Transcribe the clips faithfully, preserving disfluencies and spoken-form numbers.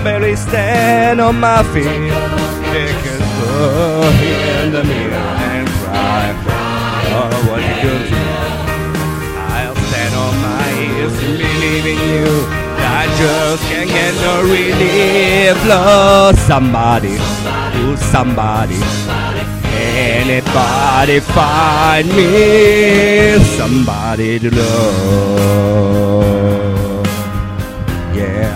barely stand on my feet. Take a look in the mirror and cry. Oh, what you gonna do? I'll stand on my ears and believe in you. I just can't get no relief. Love somebody, who's somebody. Anybody find me somebody to love? Yeah.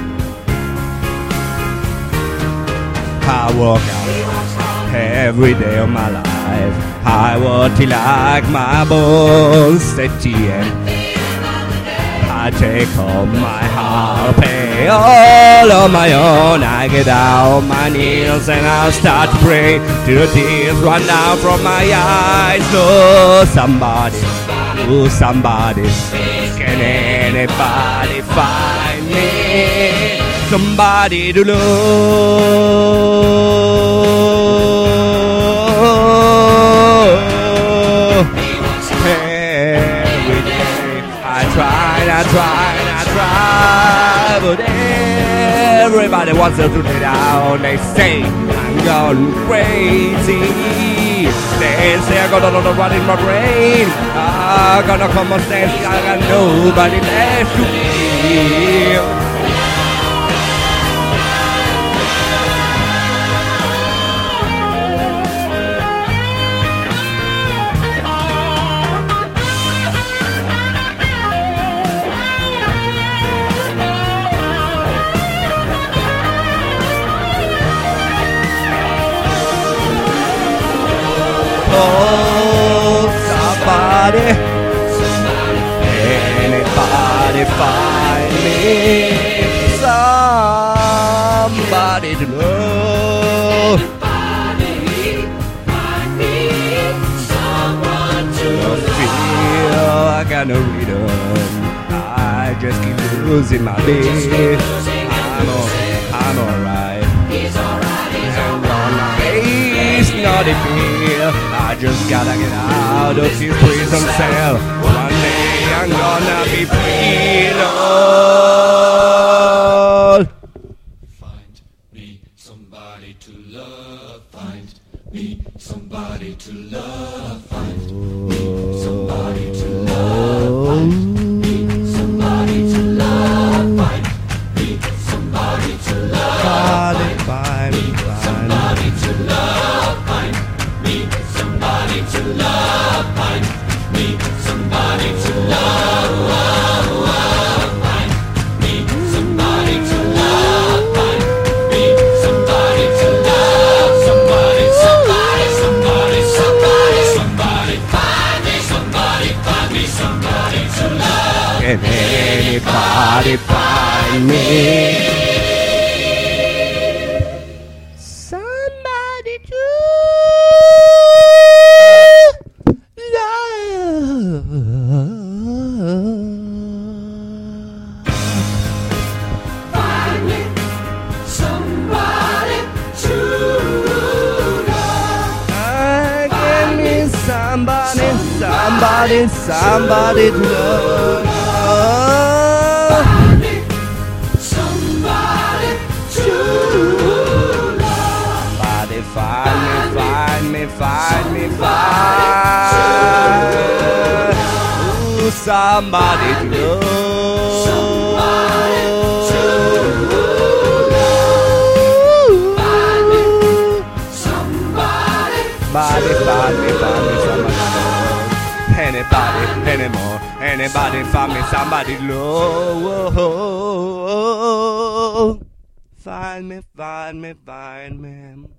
I walk out every day of my life. I walk till like my bones steady, and I take all my heart, pay all on my own. I get down on my knees and I start to pray till the tears run down from my eyes. Oh, somebody, oh, somebody, can anybody find me somebody to love? Every day I try, I try, I try, but everybody wants to put it down. They say I'm gone crazy. They say I'm gonna run in my brain. I'm gonna come on stage, I got nobody left to feel. Oh, somebody, anybody find me somebody to love? Don't feel I got no rhythm. I just keep losing my beat. I'm all, I'm alright. And on my face, not a fear. I just gotta get out of this prison cell. One day I'm gonna be free, Lord. Find me somebody to love. Find me somebody to love. Find me somebody to love. Find me somebody to love. Find me somebody to love. Somebody find me, somebody to love. Find me somebody to love. Find me somebody to love. Find me somebody to love. Find me somebody to love. Somebody, somebody, somebody, somebody, somebody. Find me somebody, find me somebody to love. Can anybody find me somebody to love? Find me somebody to love. Give me somebody, somebody, somebody to love. Find me somebody to love. Somebody find me, find me, find me, find. Ooh, somebody to love. Somebody to love. Find me somebody. Body, find me, find me, somebody to love. Anybody, anymore, anybody find me somebody to love. Find me, find me, find me.